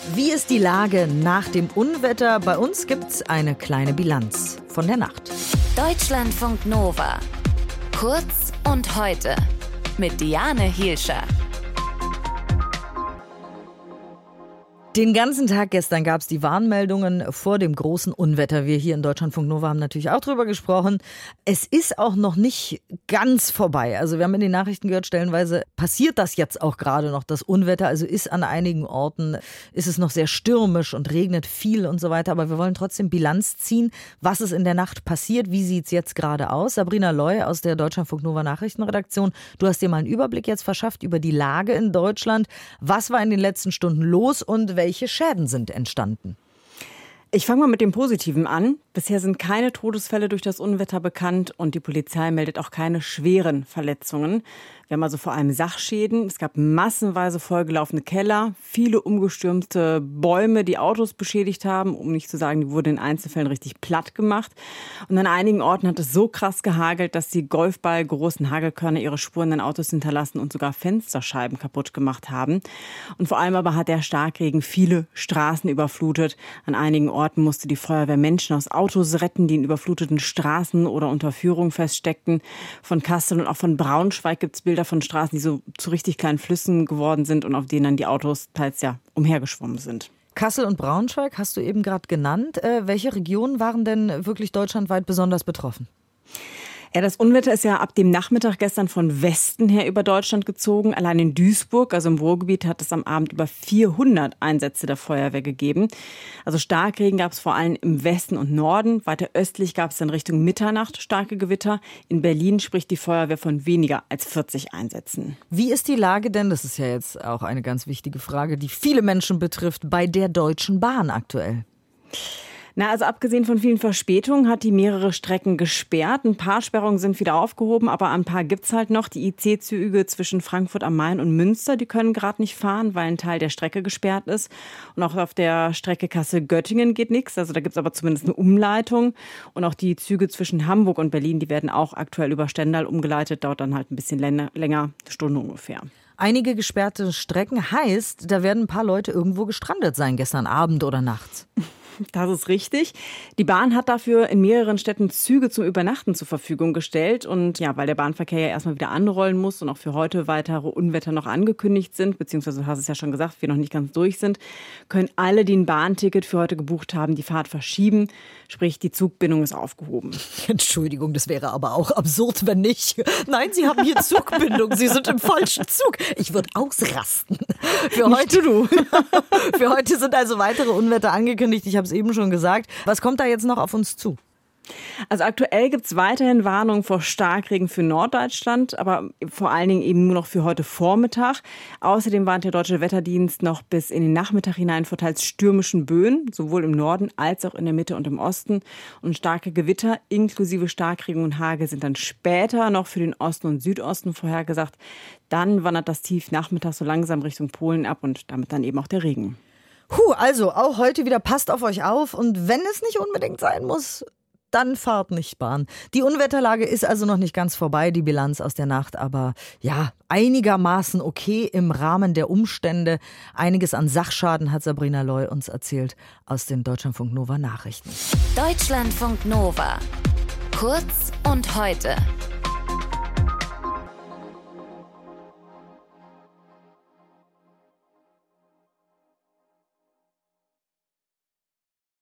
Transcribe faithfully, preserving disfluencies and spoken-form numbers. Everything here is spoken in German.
Wie ist die Lage nach dem Unwetter? Bei uns gibt's eine kleine Bilanz von der Nacht. Deutschlandfunk Nova. Kurz und heute mit Diane Hielscher. Den ganzen Tag gestern gab es die Warnmeldungen vor dem großen Unwetter. Wir hier in Deutschlandfunk Nova haben natürlich auch drüber gesprochen. Es ist auch noch nicht ganz vorbei. Also wir haben in den Nachrichten gehört, stellenweise passiert das jetzt auch gerade noch, das Unwetter. Also ist an einigen Orten, ist es noch sehr stürmisch und regnet viel und so weiter. Aber wir wollen trotzdem Bilanz ziehen, was ist in der Nacht passiert. Wie sieht es jetzt gerade aus? Sabrina Loy aus der Deutschlandfunk Nova Nachrichtenredaktion. Du hast dir mal einen Überblick jetzt verschafft über die Lage in Deutschland. Was war in den letzten Stunden los und welche Schäden sind entstanden? Ich fange mal mit dem Positiven an. Bisher sind keine Todesfälle durch das Unwetter bekannt und die Polizei meldet auch keine schweren Verletzungen. Wir haben also vor allem Sachschäden. Es gab massenweise vollgelaufene Keller, viele umgestürzte Bäume, die Autos beschädigt haben, um nicht zu sagen, die wurden in Einzelfällen richtig platt gemacht. Und an einigen Orten hat es so krass gehagelt, dass die golfballgroßen Hagelkörner ihre Spuren in Autos hinterlassen und sogar Fensterscheiben kaputt gemacht haben. Und vor allem aber hat der Starkregen viele Straßen überflutet. An einigen Orten musste die Feuerwehr Menschen aus Autos retten, die in überfluteten Straßen oder unter Führung feststeckten. Von Kassel und auch von Braunschweig gibt es Bilder von Straßen, die so zu richtig kleinen Flüssen geworden sind und auf denen dann die Autos teils ja umhergeschwommen sind. Kassel und Braunschweig hast du eben gerade genannt. Äh, welche Regionen waren denn wirklich deutschlandweit besonders betroffen? Ja, das Unwetter ist ja ab dem Nachmittag gestern von Westen her über Deutschland gezogen. Allein in Duisburg, also im Ruhrgebiet, hat es am Abend über vierhundert Einsätze der Feuerwehr gegeben. Also Starkregen gab es vor allem im Westen und Norden. Weiter östlich gab es dann Richtung Mitternacht starke Gewitter. In Berlin spricht die Feuerwehr von weniger als vierzig Einsätzen. Wie ist die Lage denn, das ist ja jetzt auch eine ganz wichtige Frage, die viele Menschen betrifft, bei der Deutschen Bahn aktuell? Na, also abgesehen von vielen Verspätungen hat die mehrere Strecken gesperrt. Ein paar Sperrungen sind wieder aufgehoben, aber ein paar gibt's halt noch. Die I C-Züge zwischen Frankfurt am Main und Münster, die können gerade nicht fahren, weil ein Teil der Strecke gesperrt ist. Und auch auf der Strecke Kassel-Göttingen geht nichts. Also da gibt's aber zumindest eine Umleitung. Und auch die Züge zwischen Hamburg und Berlin, die werden auch aktuell über Stendal umgeleitet. Dauert dann halt ein bisschen länger, länger Stunde ungefähr. Einige gesperrte Strecken heißt, da werden ein paar Leute irgendwo gestrandet sein, gestern Abend oder nachts. Das ist richtig. Die Bahn hat dafür in mehreren Städten Züge zum Übernachten zur Verfügung gestellt. Und ja, weil der Bahnverkehr ja erstmal wieder anrollen muss und auch für heute weitere Unwetter noch angekündigt sind, beziehungsweise du hast es ja schon gesagt, wir noch nicht ganz durch sind, können alle, die ein Bahnticket für heute gebucht haben, die Fahrt verschieben. Sprich, die Zugbindung ist aufgehoben. Entschuldigung, das wäre aber auch absurd, wenn nicht. Nein, Sie haben hier Zugbindung. Sie sind im falschen Zug. Ich würde ausrasten. Für heute, du. Für heute sind also weitere Unwetter angekündigt. Ich habe es eben schon gesagt. Was kommt da jetzt noch auf uns zu? Also aktuell gibt es weiterhin Warnungen vor Starkregen für Norddeutschland, aber vor allen Dingen eben nur noch für heute Vormittag. Außerdem warnt der Deutsche Wetterdienst noch bis in den Nachmittag hinein vor teils stürmischen Böen, sowohl im Norden als auch in der Mitte und im Osten. Und starke Gewitter inklusive Starkregen und Hagel sind dann später noch für den Osten und Südosten vorhergesagt. Dann wandert das Tief nachmittags so langsam Richtung Polen ab und damit dann eben auch der Regen. Puh, also auch heute wieder passt auf euch auf und wenn es nicht unbedingt sein muss, dann fahrt nicht Bahn. Die Unwetterlage ist also noch nicht ganz vorbei, die Bilanz aus der Nacht, aber ja, einigermaßen okay im Rahmen der Umstände. Einiges an Sachschaden hat Sabrina Loy uns erzählt aus den Deutschlandfunk Nova Nachrichten. Deutschlandfunk Nova. Kurz und heute.